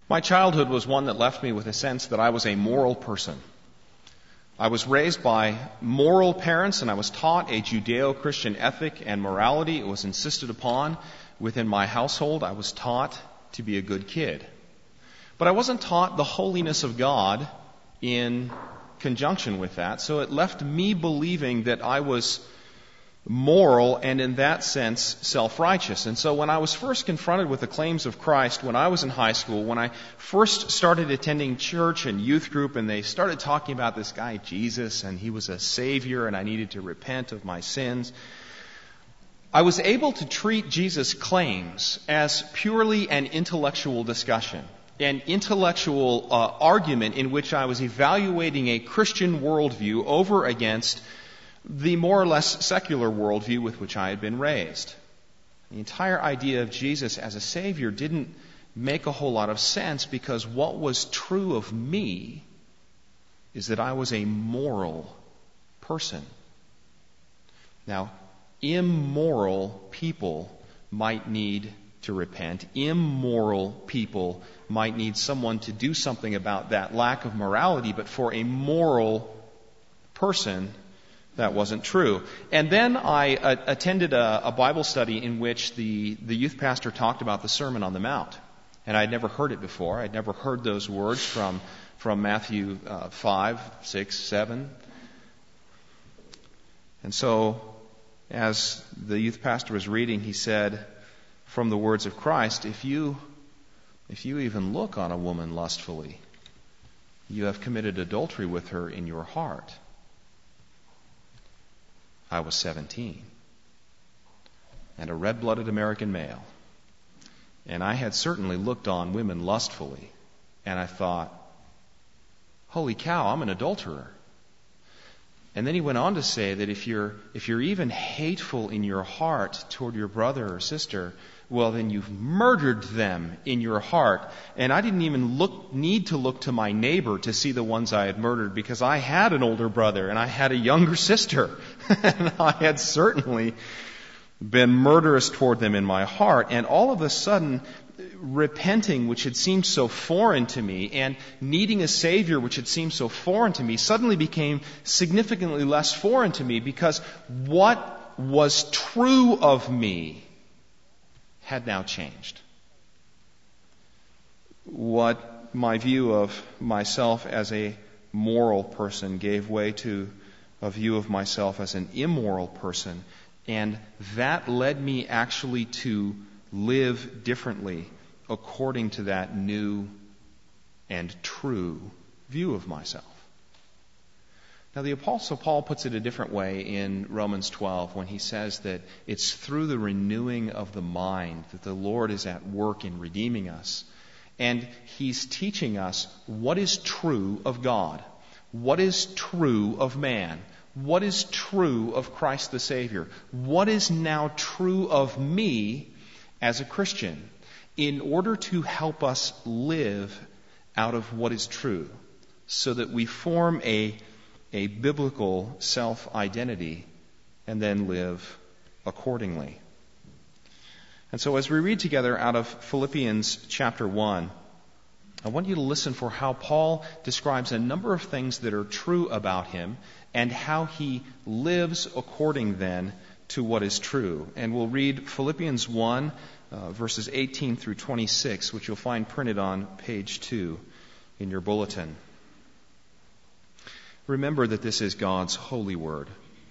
My childhood was one that left me with a sense that I was a moral person. I was raised by moral parents, and I was taught a Judeo-Christian ethic and morality. It was insisted upon within my household. I was taught to be a good kid. But I wasn't taught the holiness of God in conjunction with that, so it left me believing that I was moral and in that sense self-righteous. And so when I was first confronted with the claims of Christ when I was in high school, when I first started attending church and youth group and they started talking about this guy Jesus and he was a savior and I needed to repent of my sins, I was able to treat Jesus' claims as purely an intellectual discussion, an intellectual argument in which I was evaluating a Christian worldview over against the more or less secular worldview with which I had been raised. The entire idea of Jesus as a Savior didn't make a whole lot of sense because what was true of me is that I was a moral person. Now, immoral people might need to repent. Immoral people might need someone to do something about that lack of morality, but for a moral person, that wasn't true. And then I attended a Bible study in which the youth pastor talked about the Sermon on the Mount. And I'd never heard it before. I'd never heard those words from Matthew 5, 6, 7. And so, as the youth pastor was reading, he said, from the words of Christ, if you even look on a woman lustfully, you have committed adultery with her in your heart. I was 17 and a red-blooded American male. And I had certainly looked on women lustfully. And I thought, holy cow, I'm an adulterer. And then he went on to say that if you're even hateful in your heart toward your brother or sister, well, then you've murdered them in your heart. And I didn't even need to look to my neighbor to see the ones I had murdered because I had an older brother and I had a younger sister. And I had certainly been murderous toward them in my heart. And all of a sudden, repenting, which had seemed so foreign to me, and needing a Savior, which had seemed so foreign to me, suddenly became significantly less foreign to me because what was true of me had now changed. What my view of myself as a moral person gave way to a view of myself as an immoral person, and that led me actually to live differently according to that new and true view of myself. Now, the Apostle Paul puts it a different way in Romans 12 when he says that it's through the renewing of the mind that the Lord is at work in redeeming us. And he's teaching us what is true of God, what is true of man, what is true of Christ the Savior, what is now true of me as a Christian, in order to help us live out of what is true, so that we form a biblical self-identity and then live accordingly. And so as we read together out of Philippians chapter 1, I want you to listen for how Paul describes a number of things that are true about him and how he lives according then to what is true. And we'll read Philippians 1, verses 18 through 26, which you'll find printed on page 2 in your bulletin. Remember that this is God's holy word.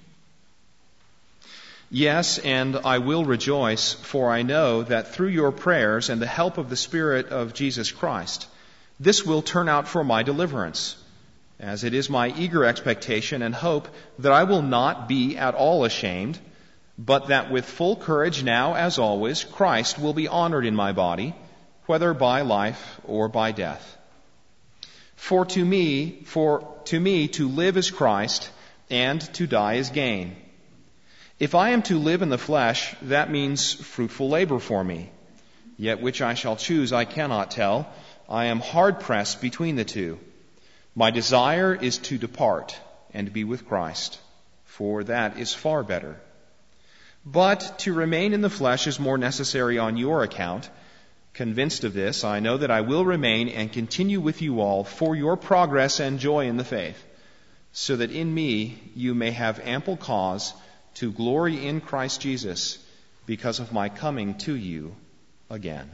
Yes, and I will rejoice, for I know that through your prayers and the help of the Spirit of Jesus Christ, this will turn out for my deliverance, as it is my eager expectation and hope that I will not be at all ashamed, but that with full courage now, as always, Christ will be honored in my body, whether by life or by death. For to me to live is Christ, and to die is gain. If I am to live in the flesh, that means fruitful labor for me. Yet which I shall choose I cannot tell. I am hard pressed between the two. My desire is to depart and be with Christ, for that is far better. But to remain in the flesh is more necessary on your account. Convinced of this, I know that I will remain and continue with you all for your progress and joy in the faith, so that in me you may have ample cause to glory in Christ Jesus because of my coming to you again.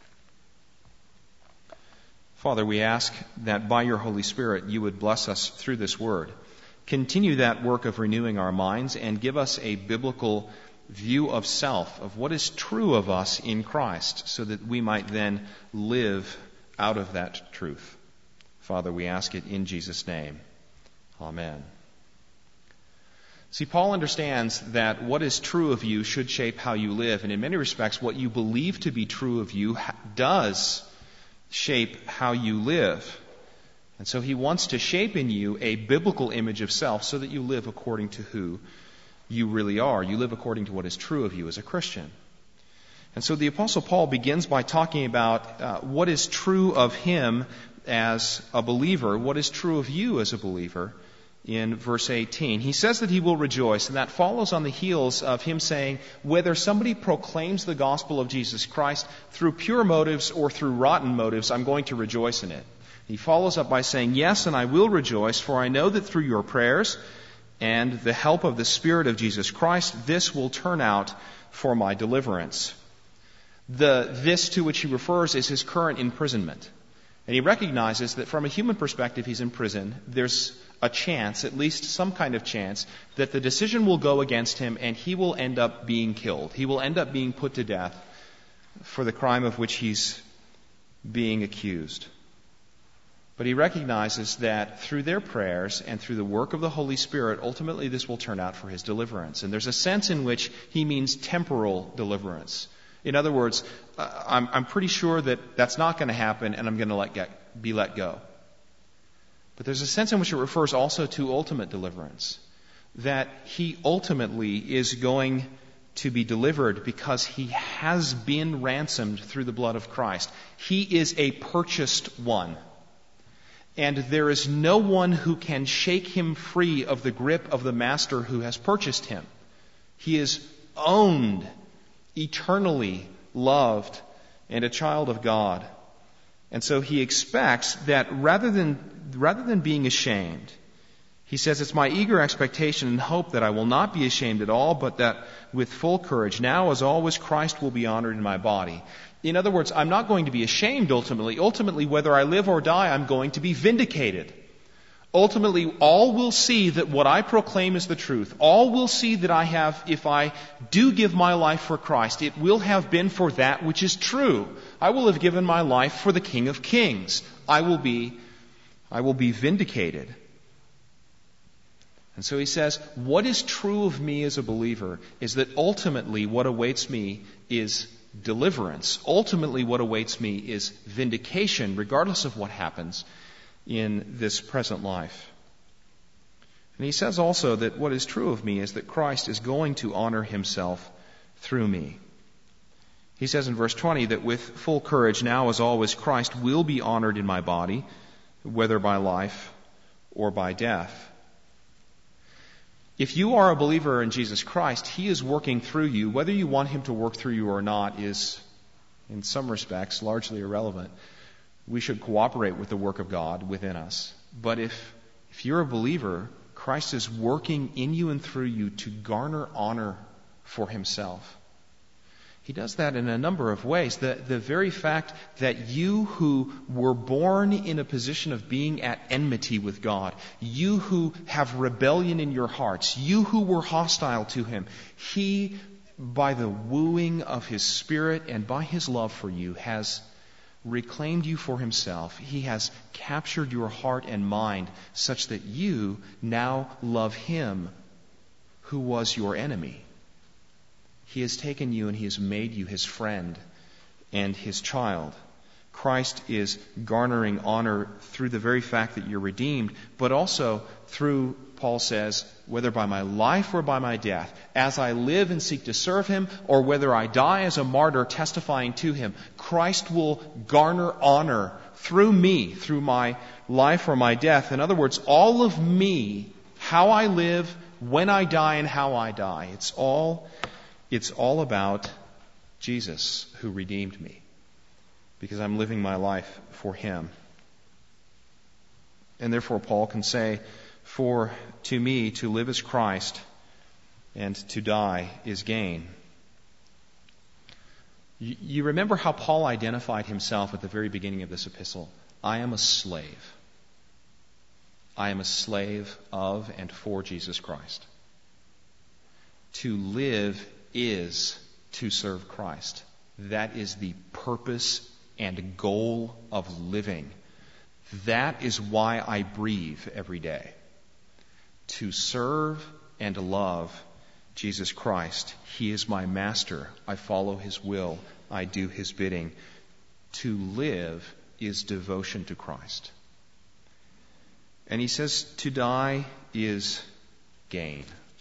Father, we ask that by your Holy Spirit you would bless us through this word. Continue that work of renewing our minds and give us a biblical view of self, of what is true of us in Christ, so that we might then live out of that truth. Father, we ask it in Jesus' name. Amen. See, Paul understands that what is true of you should shape how you live, and in many respects, what you believe to be true of you does shape how you live. And so he wants to shape in you a biblical image of self so that you live according to who you really are. You live according to what is true of you as a Christian. And so the Apostle Paul begins by talking about what is true of him as a believer, what is true of you as a believer in verse 18. He says that he will rejoice, and that follows on the heels of him saying, whether somebody proclaims the gospel of Jesus Christ through pure motives or through rotten motives, I'm going to rejoice in it. He follows up by saying, yes, and I will rejoice, for I know that through your prayers and the help of the Spirit of Jesus Christ, this will turn out for my deliverance. The this to which he refers is his current imprisonment. And he recognizes that from a human perspective, he's in prison. There's a chance, at least some kind of chance, that the decision will go against him and he will end up being killed. He will end up being put to death for the crime of which he's being accused. But he recognizes that through their prayers and through the work of the Holy Spirit, ultimately this will turn out for his deliverance. And there's a sense in which he means temporal deliverance. In other words, I'm pretty sure that that's not going to happen and I'm going to be let go. But there's a sense in which it refers also to ultimate deliverance. That he ultimately is going to be delivered because he has been ransomed through the blood of Christ. He is a purchased one. And there is no one who can shake him free of the grip of the master who has purchased him. He is owned, eternally loved, and a child of God. And so he expects that rather than being ashamed, he says, it's my eager expectation and hope that I will not be ashamed at all, but that with full courage, now as always, Christ will be honored in my body. In other words, I'm not going to be ashamed ultimately. Ultimately, whether I live or die, I'm going to be vindicated. Ultimately, all will see that what I proclaim is the truth. All will see that I have, if I do give my life for Christ, it will have been for that which is true. I will have given my life for the King of Kings. I will be vindicated. And so he says, what is true of me as a believer is that ultimately what awaits me is deliverance. Ultimately what awaits me is vindication, regardless of what happens in this present life. And he says also that what is true of me is that Christ is going to honor himself through me. He says in verse 20 that with full courage, now as always, Christ will be honored in my body, whether by life or by death. If you are a believer in Jesus Christ, he is working through you. Whether you want him to work through you or not is, in some respects, largely irrelevant. We should cooperate with the work of God within us. But if you're a believer, Christ is working in you and through you to garner honor for himself. He does that in a number of ways. The very fact that you who were born in a position of being at enmity with God, you who have rebellion in your hearts, you who were hostile to him, he, by the wooing of his Spirit and by his love for you, has reclaimed you for himself. He has captured your heart and mind such that you now love him who was your enemy. He has taken you and he has made you his friend and his child. Christ is garnering honor through the very fact that you're redeemed, but also through, Paul says, whether by my life or by my death, as I live and seek to serve him, or whether I die as a martyr testifying to him, Christ will garner honor through me, through my life or my death. In other words, all of me, how I live, when I die, and how I die, it's all about Jesus who redeemed me. because I'm living my life for Him. And therefore Paul can say, for to me to live is Christ, and to die is gain. You remember how Paul identified himself at the very beginning of this epistle. I am a slave. I am a slave of and for Jesus Christ. To live is to serve Christ. That is the purpose and goal of living. That is why I breathe every day. To serve and love Jesus Christ. He is my master. I follow His will. I do His bidding. To live is devotion to Christ. And he says to die is gain.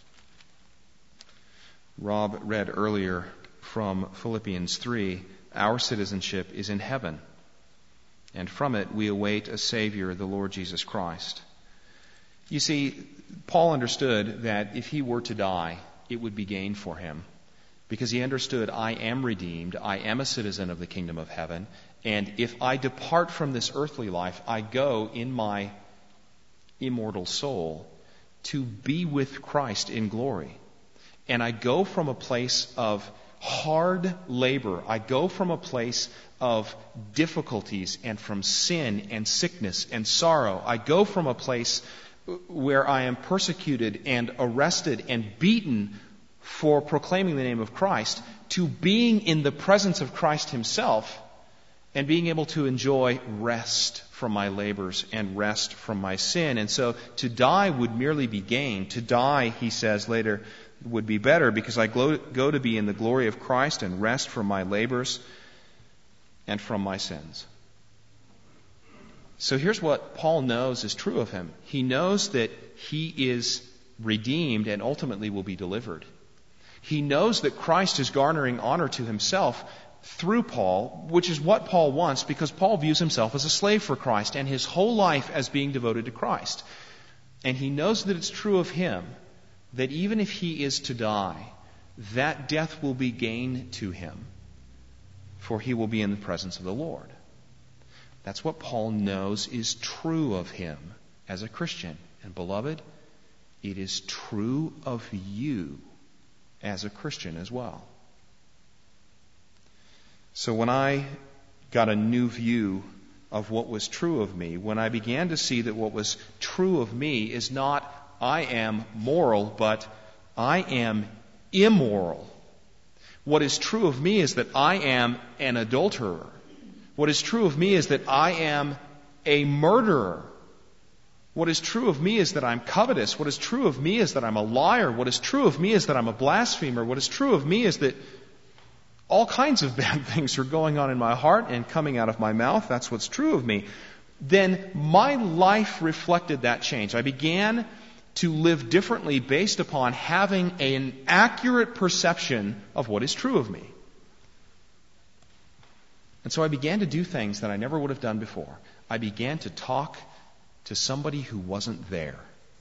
Rob read earlier from Philippians 3, our citizenship is in heaven, and from it we await a Savior, the Lord Jesus Christ. You see, Paul understood that if he were to die, it would be gain for him, because he understood, I am redeemed, I am a citizen of the kingdom of heaven, and if I depart from this earthly life, I go in my immortal soul to be with Christ in glory. And I go from a place of hard labor. I go from a place of difficulties and from sin and sickness and sorrow. I go from a place where I am persecuted and arrested and beaten for proclaiming the name of Christ to being in the presence of Christ Himself and being able to enjoy rest from my labors and rest from my sin. And so to die would merely be gain. To die, he says later, would be better because I go to be in the glory of Christ and rest from my labors and from my sins. So here's what Paul knows is true of him. He knows that he is redeemed and ultimately will be delivered. He knows that Christ is garnering honor to Himself through Paul, which is what Paul wants, because Paul views himself as a slave for Christ and his whole life as being devoted to Christ. And he knows that it's true of him that even if he is to die, that death will be gain to him, for he will be in the presence of the Lord. That's what Paul knows is true of him as a Christian. And beloved, it is true of you as a Christian as well. So when I got a new view of what was true of me, when I began to see that what was true of me is not I am moral, but I am immoral. What is true of me is that I am an adulterer. What is true of me is that I am a murderer. What is true of me is that I'm covetous. What is true of me is that I'm a liar. What is true of me is that I'm a blasphemer. What is true of me is that all kinds of bad things are going on in my heart and coming out of my mouth. That's what's true of me. Then my life reflected that change. I began to live differently based upon having an accurate perception of what is true of me. And so I began to do things that I never would have done before. I began to talk to somebody who wasn't there.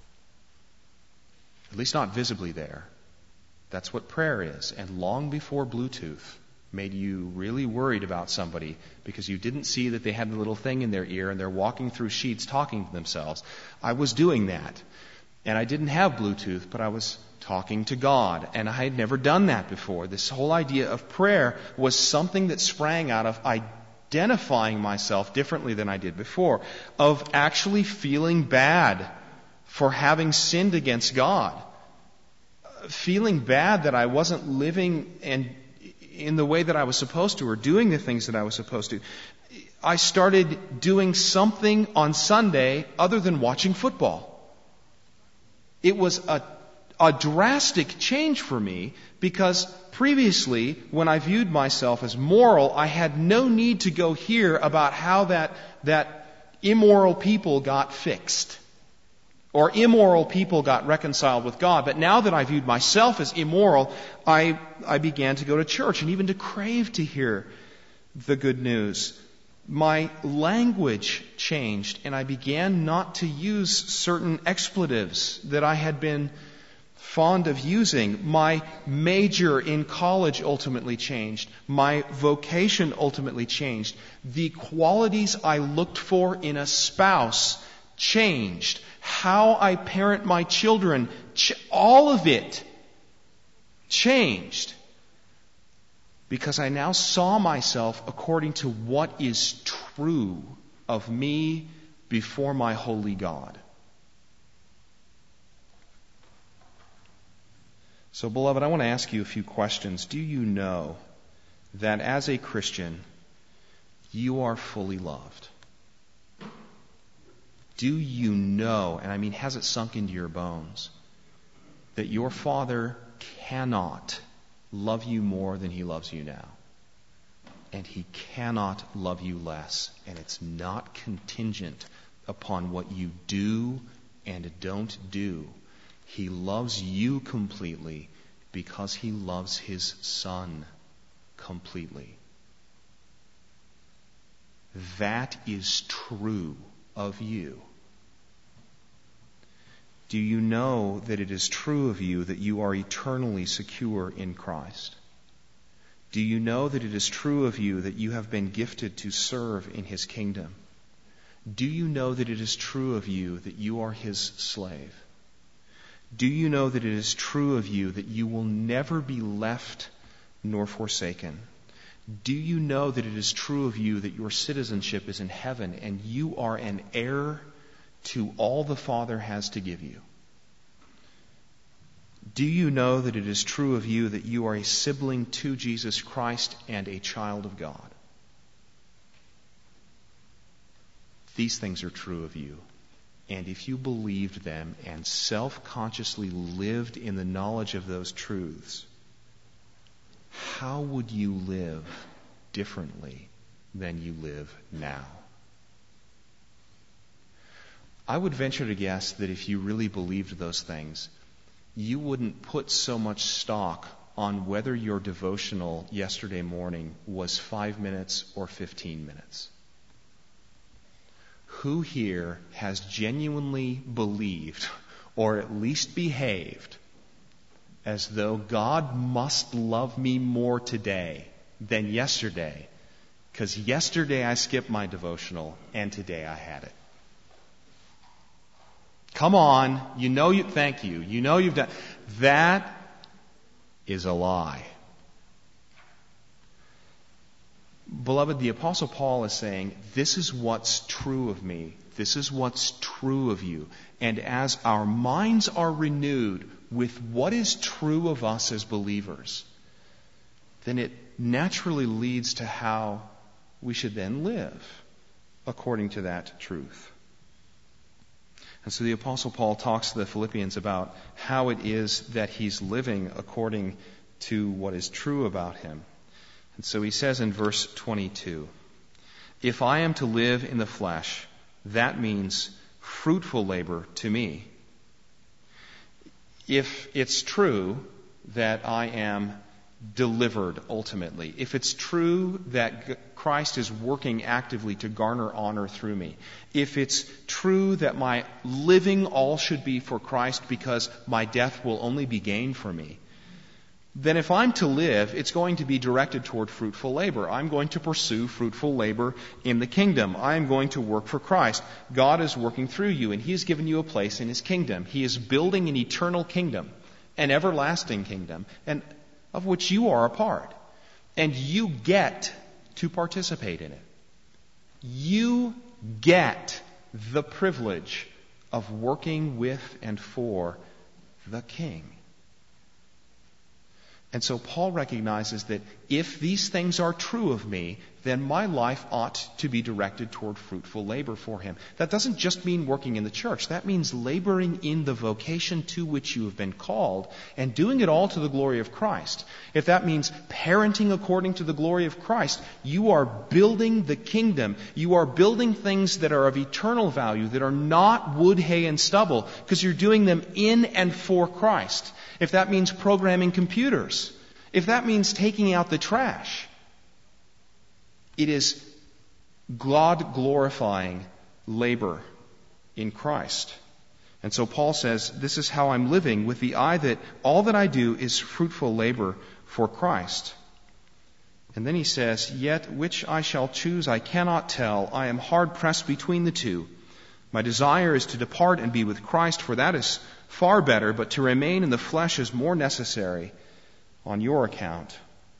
At least not visibly there. That's what prayer is. And long before Bluetooth made you really worried about somebody because you didn't see that they had the little thing in their ear and they're walking through sheets talking to themselves, I was doing that. And I didn't have Bluetooth, but I was talking to God. And I had never done that before. This whole idea of prayer was something that sprang out of identifying myself differently than I did before, of actually feeling bad for having sinned against God, feeling bad that I wasn't living and in the way that I was supposed to or doing the things that I was supposed to. I started doing something on Sunday other than watching football. It was a drastic change for me because previously, when I viewed myself as moral, I had no need to go hear about how that immoral people got fixed or immoral people got reconciled with God. But now that I viewed myself as immoral, I began to go to church and even to crave to hear the good news. My language changed and I began not to use certain expletives that I had been fond of using. My major in college ultimately changed. My vocation ultimately changed. The qualities I looked for in a spouse changed. How I parent my children, all of it changed. Because I now saw myself according to what is true of me before my holy God. So, beloved, I want to ask you a few questions. Do you know that as a Christian, you are fully loved? Do you know, and I mean, has it sunk into your bones, that your Father cannot love you more than He loves you now? And He cannot love you less. And it's not contingent upon what you do and don't do. He loves you completely because He loves His Son completely. That is true of you. Do you know that it is true of you that you are eternally secure in Christ? Do you know that it is true of you that you have been gifted to serve in His kingdom? Do you know that it is true of you that you are His slave? Do you know that it is true of you that you will never be left nor forsaken? Do you know that it is true of you that your citizenship is in heaven and you are an heir to all the Father has to give you? Do you know that it is true of you that you are a sibling to Jesus Christ and a child of God? These things are true of you. And if you believed them and self-consciously lived in the knowledge of those truths, how would you live differently than you live now? I would venture to guess that if you really believed those things, you wouldn't put so much stock on whether your devotional yesterday morning was 5 minutes or 15 minutes. Who here has genuinely believed, or at least behaved, as though God must love me more today than yesterday, because yesterday I skipped my devotional and today I had it? Come on, thank you. You know you've done. That is a lie. Beloved, the Apostle Paul is saying, this is what's true of me. This is what's true of you. And as our minds are renewed with what is true of us as believers, then it naturally leads to how we should then live according to that truth. And so the Apostle Paul talks to the Philippians about how it is that he's living according to what is true about him. And so he says in verse 22, if I am to live in the flesh, that means fruitful labor to me. If it's true that I am delivered ultimately, if it's true that Christ is working actively to garner honor through me, if it's true that my living all should be for Christ because my death will only be gain for me, then if I'm to live, it's going to be directed toward fruitful labor. I'm going to pursue fruitful labor in the kingdom. I'm going to work for Christ. God is working through you, and He has given you a place in His kingdom. He is building an eternal kingdom, an everlasting kingdom, and of which you are a part. And you get to participate in it. You get the privilege of working with and for the King. And so Paul recognizes that if these things are true of me, then my life ought to be directed toward fruitful labor for Him. That doesn't just mean working in the church. That means laboring in the vocation to which you have been called and doing it all to the glory of Christ. If that means parenting according to the glory of Christ, you are building the kingdom. You are building things that are of eternal value, that are not wood, hay, and stubble, because you're doing them in and for Christ. If that means programming computers, if that means taking out the trash, it is God-glorifying labor in Christ. And so Paul says, this is how I'm living, with the eye that all that I do is fruitful labor for Christ. And then he says, yet which I shall choose I cannot tell. I am hard pressed between the two. My desire is to depart and be with Christ, for that is far better, but to remain in the flesh is more necessary on your account.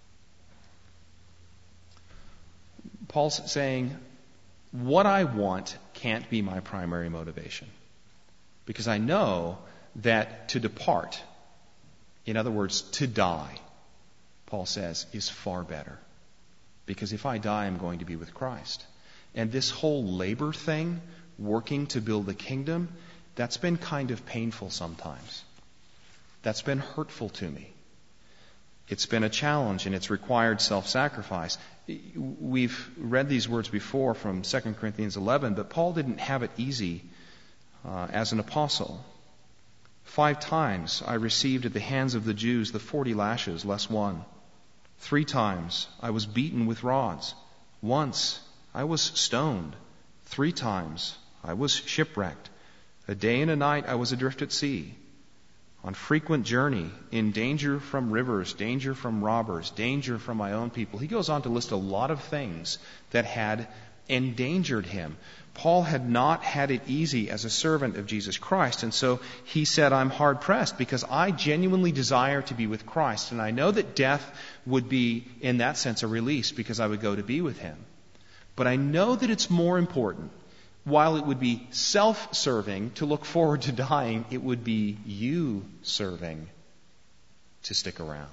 Paul's saying, what I want can't be my primary motivation. Because I know that to depart, in other words, to die, Paul says, is far better. Because if I die, I'm going to be with Christ. And this whole labor thing, working to build the kingdom, that's been kind of painful sometimes. That's been hurtful to me. It's been a challenge, and it's required self-sacrifice. We've read these words before from 2 Corinthians 11, but Paul didn't have it easy as an apostle. 5 times I received at the hands of the Jews the 40 lashes, less one. 3 times I was beaten with rods. Once I was stoned. 3 times I was shipwrecked. A day and a night I was adrift at sea. On frequent journey, in danger from rivers, danger from robbers, danger from my own people. He goes on to list a lot of things that had endangered him. Paul had not had it easy as a servant of Jesus Christ, and so he said, I'm hard pressed because I genuinely desire to be with Christ, and I know that death would be, in that sense, a release because I would go to be with him. But I know that it's more important. While it would be self-serving to look forward to dying, it would be you serving to stick around.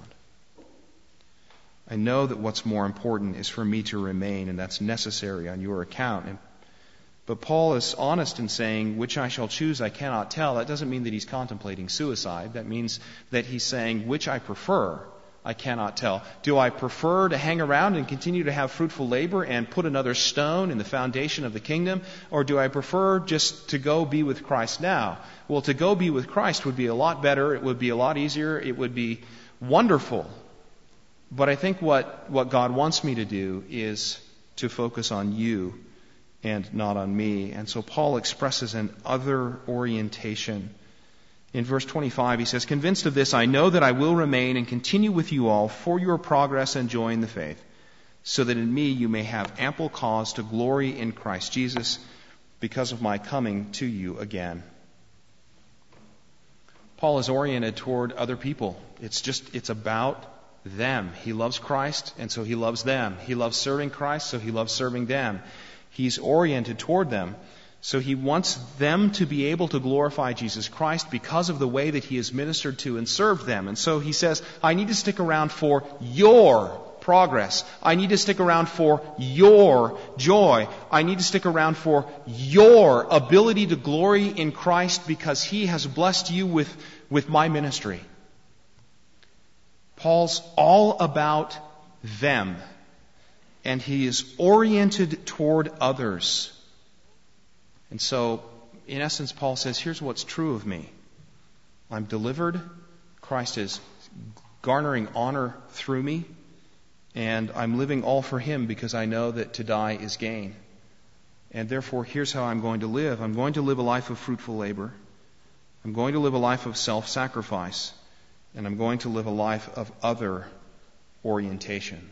I know that what's more important is for me to remain, and that's necessary on your account. But Paul is honest in saying, which I shall choose I cannot tell. That doesn't mean that he's contemplating suicide. That means that he's saying, which I prefer I cannot tell. Do I prefer to hang around and continue to have fruitful labor and put another stone in the foundation of the kingdom? Or do I prefer just to go be with Christ now? Well, to go be with Christ would be a lot better. It would be a lot easier. It would be wonderful. But I think what God wants me to do is to focus on you and not on me. And so Paul expresses an other orientation. In verse 25, he says, convinced of this, I know that I will remain and continue with you all for your progress and joy in the faith, so that in me you may have ample cause to glory in Christ Jesus because of my coming to you again. Paul is oriented toward other people. It's about them. He loves Christ, and so he loves them. He loves serving Christ, so he loves serving them. He's oriented toward them. So he wants them to be able to glorify Jesus Christ because of the way that he has ministered to and served them. And so he says, I need to stick around for your progress. I need to stick around for your joy. I need to stick around for your ability to glory in Christ because he has blessed you with my ministry. Paul's all about them. And he is oriented toward others. And so, in essence, Paul says, here's what's true of me. I'm delivered. Christ is garnering honor through me. And I'm living all for him because I know that to die is gain. And therefore, here's how I'm going to live. I'm going to live a life of fruitful labor. I'm going to live a life of self-sacrifice. And I'm going to live a life of other orientation.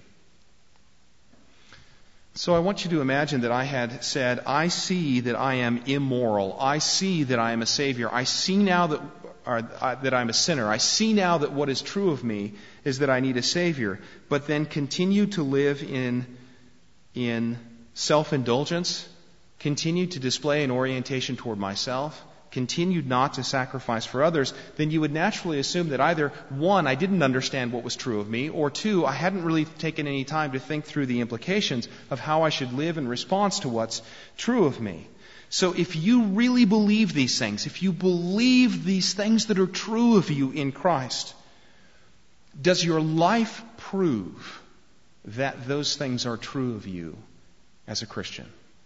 So I want you to imagine that I had said, I see that I am immoral. I see that I am a Savior. I see now that I'm a sinner. I see now that what is true of me is that I need a Savior. But then continue to live in self-indulgence, continue to display an orientation toward myself, continued not to sacrifice for others, then you would naturally assume that either, 1, I didn't understand what was true of me, or 2, I hadn't really taken any time to think through the implications of how I should live in response to what's true of me. So if you really believe these things, if you believe these things that are true of you in Christ, does your life prove that those things are true of you as a Christian?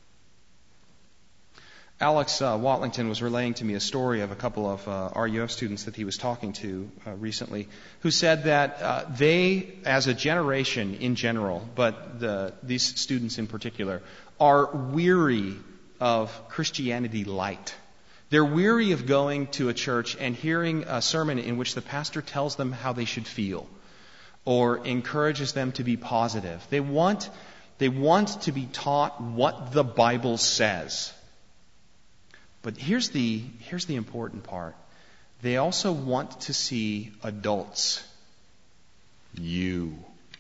Alex Watlington was relaying to me a story of a couple of RUF students that he was talking to recently, who said that they, as a generation in general, but these students in particular, are weary of Christianity light. They're weary of going to a church and hearing a sermon in which the pastor tells them how they should feel or encourages them to be positive. They want to be taught what the Bible says. But here's the important part. They also want to see adults, you,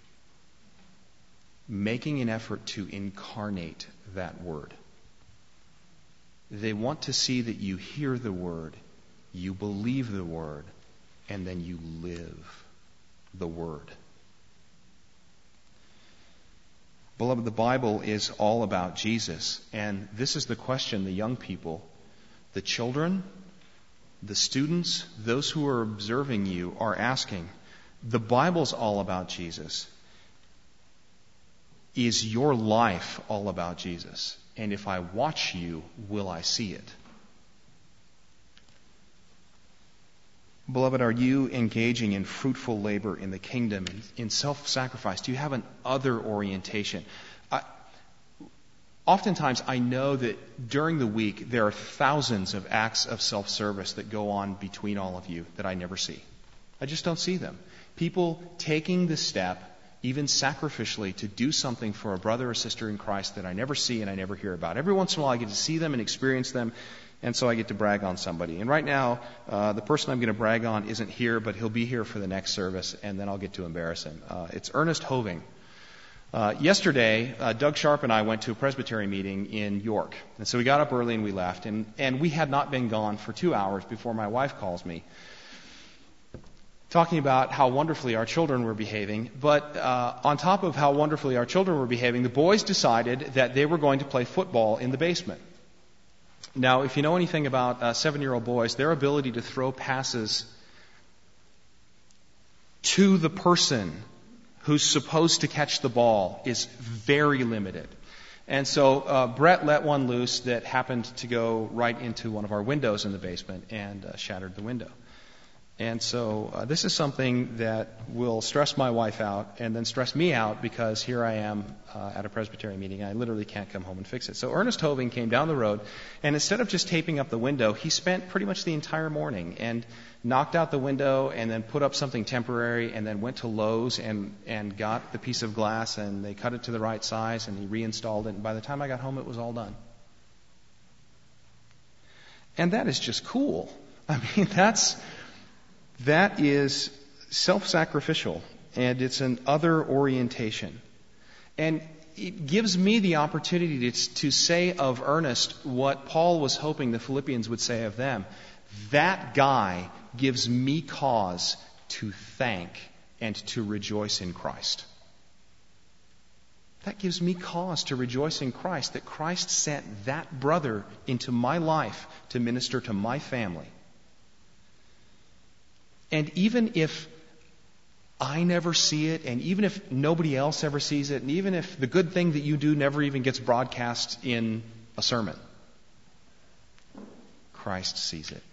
making an effort to incarnate that word. They want to see that you hear the word, you believe the word, and then you live the word. Beloved, the Bible is all about Jesus, and this is the question the young people, the children, the students, those who are observing you are asking. The Bible's all about Jesus. Is your life all about Jesus? And if I watch you, will I see it? Beloved, are you engaging in fruitful labor in the kingdom, in self-sacrifice? Do you have an other orientation? Oftentimes, I know that during the week, there are thousands of acts of self-service that go on between all of you that I never see. I just don't see them. People taking the step, even sacrificially, to do something for a brother or sister in Christ that I never see and I never hear about. Every once in a while I get to see them and experience them, and so I get to brag on somebody. And right now, the person I'm going to brag on isn't here, but he'll be here for the next service, and then I'll get to embarrass him. It's Ernest Hoving. Yesterday, Doug Sharp and I went to a Presbytery meeting in York. And so we got up early and we left, and we had not been gone for 2 hours before my wife calls me, talking about how wonderfully our children were behaving. But on top of how wonderfully our children were behaving, the boys decided that they were going to play football in the basement. Now, if you know anything about 7-year-old boys, their ability to throw passes to the person who's supposed to catch the ball is very limited. And so Brett let one loose that happened to go right into one of our windows in the basement and shattered the window. And so this is something that will stress my wife out and then stress me out, because here I am at a Presbytery meeting. I literally can't come home and fix it. So Ernest Hoving came down the road, and instead of just taping up the window, he spent pretty much the entire morning and knocked out the window and then put up something temporary and then went to Lowe's and got the piece of glass, and they cut it to the right size and he reinstalled it. And by the time I got home, it was all done. And that is just cool. I mean, that is self-sacrificial, and it's an other orientation. And it gives me the opportunity to say of Ernest what Paul was hoping the Philippians would say of them. That guy gives me cause to thank and to rejoice in Christ. That gives me cause to rejoice in Christ, that Christ sent that brother into my life to minister to my family. And even if I never see it, and even if nobody else ever sees it, and even if the good thing that you do never even gets broadcast in a sermon, Christ sees it.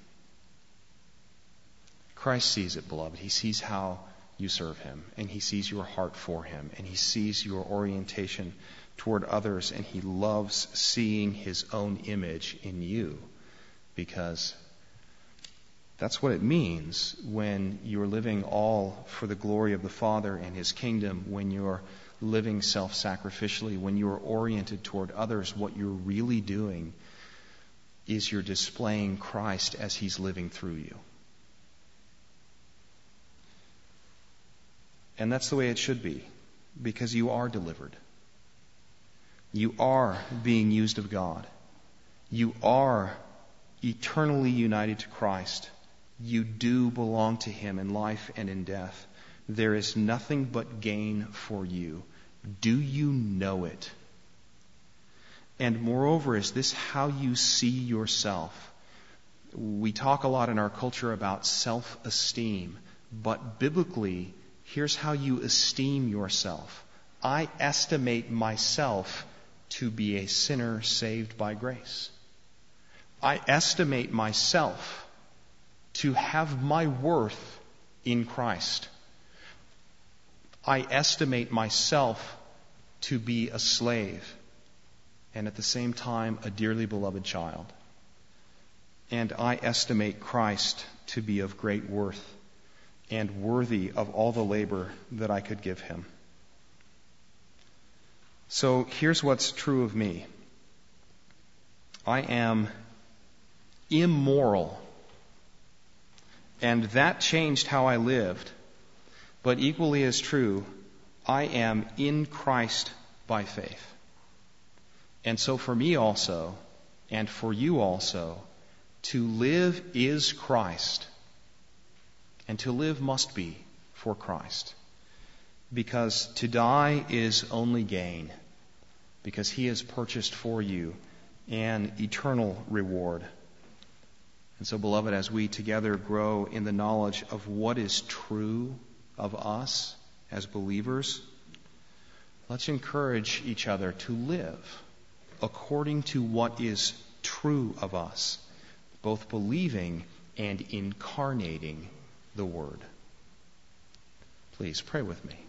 Christ sees it, beloved. He sees how you serve Him, and He sees your heart for Him, and He sees your orientation toward others, and He loves seeing His own image in you, because that's what it means when you're living all for the glory of the Father and His kingdom, when you're living self-sacrificially, when you're oriented toward others. What you're really doing is you're displaying Christ as He's living through you. And that's the way it should be, because you are delivered. You are being used of God. You are eternally united to Christ. You do belong to Him in life and in death. There is nothing but gain for you. Do you know it? And moreover, is this how you see yourself? We talk a lot in our culture about self-esteem, but biblically, here's how you esteem yourself. I estimate myself to be a sinner saved by grace. I estimate myself to have my worth in Christ. I estimate myself to be a slave and at the same time a dearly beloved child. and I estimate Christ to be of great worth and worthy of all the labor that I could give him. So here's what's true of me. I am immoral, and that changed how I lived. But equally as true, I am in Christ by faith. And so for me also, and for you also, to live is Christ, and to live must be for Christ. Because to die is only gain, because he has purchased for you an eternal reward. And so, beloved, as we together grow in the knowledge of what is true of us as believers, let's encourage each other to live according to what is true of us, both believing and incarnating the Word. Please pray with me.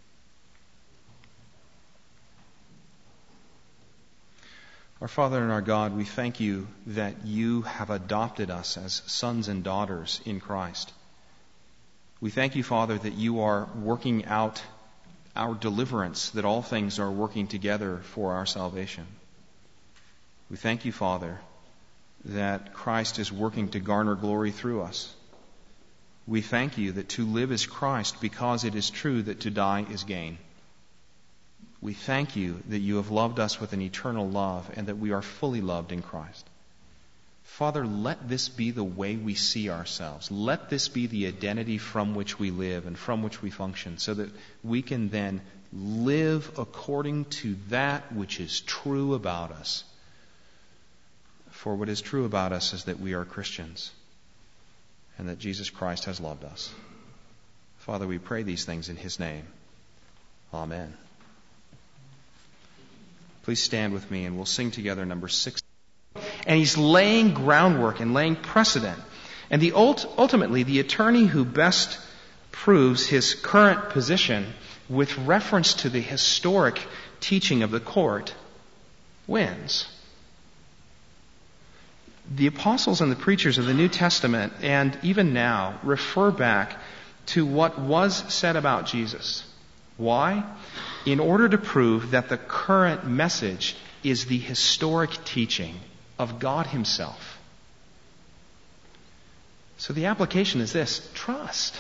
Our Father and our God, we thank you that you have adopted us as sons and daughters in Christ. We thank you, Father, that you are working out our deliverance, that all things are working together for our salvation. We thank you, Father, that Christ is working to garner glory through us. We thank you that to live is Christ, because it is true that to die is gain. We thank you that you have loved us with an eternal love and that we are fully loved in Christ. Father, let this be the way we see ourselves. Let this be the identity from which we live and from which we function, so that we can then live according to that which is true about us. For what is true about us is that we are Christians and that Jesus Christ has loved us. Father, we pray these things in his name. Amen. Please stand with me and we'll sing together number 6. And he's laying groundwork and laying precedent. And ultimately, the attorney who best proves his current position with reference to the historic teaching of the court wins. The apostles and the preachers of the New Testament, and even now, refer back to what was said about Jesus. Why? In order to prove that the current message is the historic teaching of God himself. So the application is this: trust.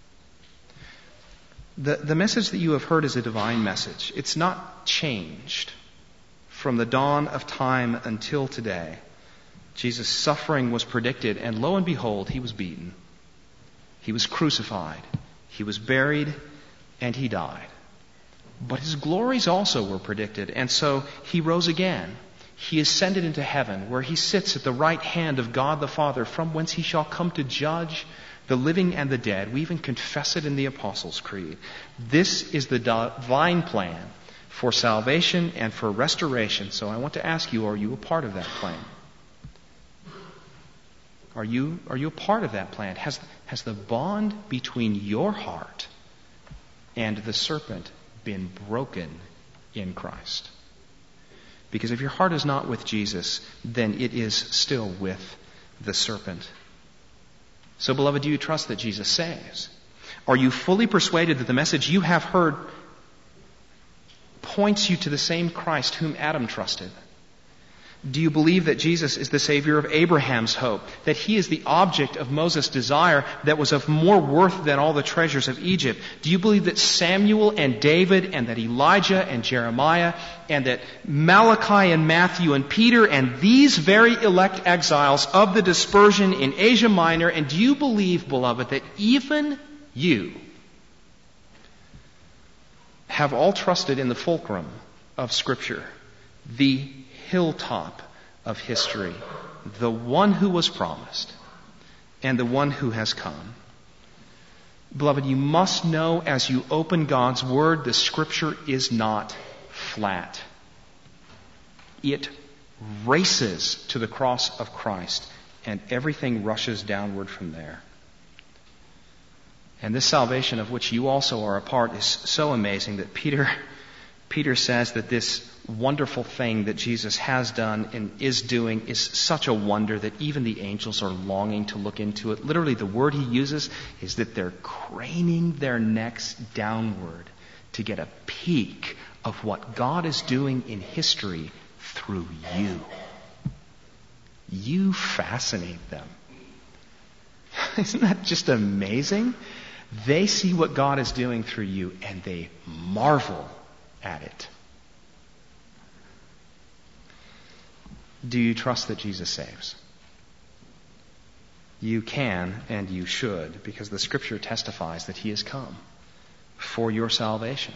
The message that you have heard is a divine message. It's not changed from the dawn of time until today. Jesus' suffering was predicted, and lo and behold, he was beaten. He was crucified. He was buried, and he died. But his glories also were predicted, and so he rose again. He ascended into heaven, where he sits at the right hand of God the Father, from whence he shall come to judge the living and the dead. We even confess it in the Apostles' Creed. This is the divine plan for salvation and for restoration. So I want to ask you, are you a part of that plan? Are you a part of that plan? Has the bond between your heart and the serpent been broken in Christ? Because if your heart is not with Jesus, then it is still with the serpent. So, beloved, do you trust that Jesus saves? Are you fully persuaded that the message you have heard points you to the same Christ whom Adam trusted? Do you believe that Jesus is the Savior of Abraham's hope? That he is the object of Moses' desire that was of more worth than all the treasures of Egypt? Do you believe that Samuel and David and that Elijah and Jeremiah and that Malachi and Matthew and Peter and these very elect exiles of the dispersion in Asia Minor, and do you believe, beloved, that even you have all trusted in the fulcrum of Scripture, the hilltop of history, the one who was promised and the one who has come? Beloved, you must know as you open God's Word, the Scripture is not flat. It races to the cross of Christ, and everything rushes downward from there. And this salvation of which you also are a part is so amazing that Peter Peter says that this wonderful thing that Jesus has done and is doing is such a wonder that even the angels are longing to look into it. Literally, the word he uses is that they're craning their necks downward to get a peek of what God is doing in history through you. You fascinate them. Isn't that just amazing? They see what God is doing through you and they marvel at it. Do you trust that Jesus saves? You can and you should, because the Scripture testifies that He has come for your salvation.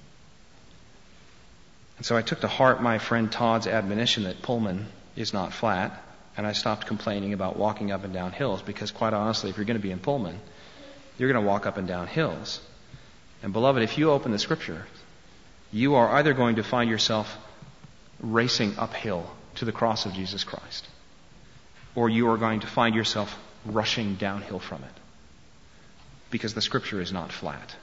And so I took to heart my friend Todd's admonition that Pullman is not flat, and I stopped complaining about walking up and down hills, because quite honestly, if you're going to be in Pullman, you're going to walk up and down hills. And beloved, if you open the Scripture, you are either going to find yourself racing uphill to the cross of Jesus Christ, or you are going to find yourself rushing downhill from it, because the Scripture is not flat.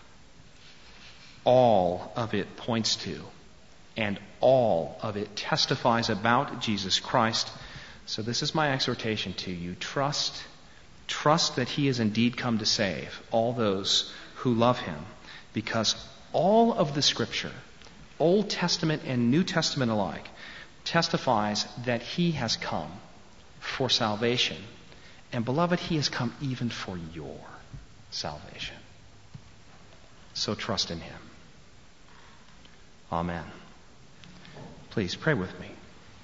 All of it points to, and all of it testifies about Jesus Christ. So this is my exhortation to you. Trust that He has indeed come to save all those who love Him, because all of the Scripture, Old Testament and New Testament alike, testifies that He has come for salvation. And beloved, He has come even for your salvation. So trust in Him. Amen. Please pray with me.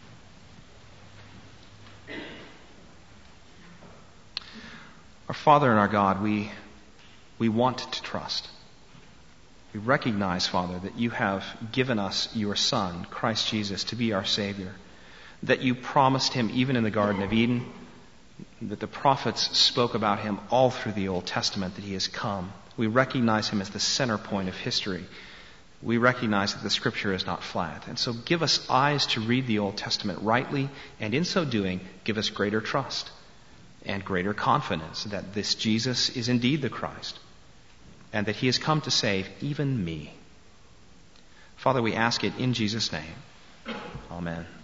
Our Father and our God, we want to trust. We recognize, Father, that You have given us Your Son, Christ Jesus, to be our Savior, that You promised Him even in the Garden of Eden, that the prophets spoke about Him all through the Old Testament, that He has come. We recognize Him as the center point of history. We recognize that the Scripture is not flat. And so give us eyes to read the Old Testament rightly, and in so doing, give us greater trust and greater confidence that this Jesus is indeed the Christ, and that He has come to save even me. Father, we ask it in Jesus' name. Amen.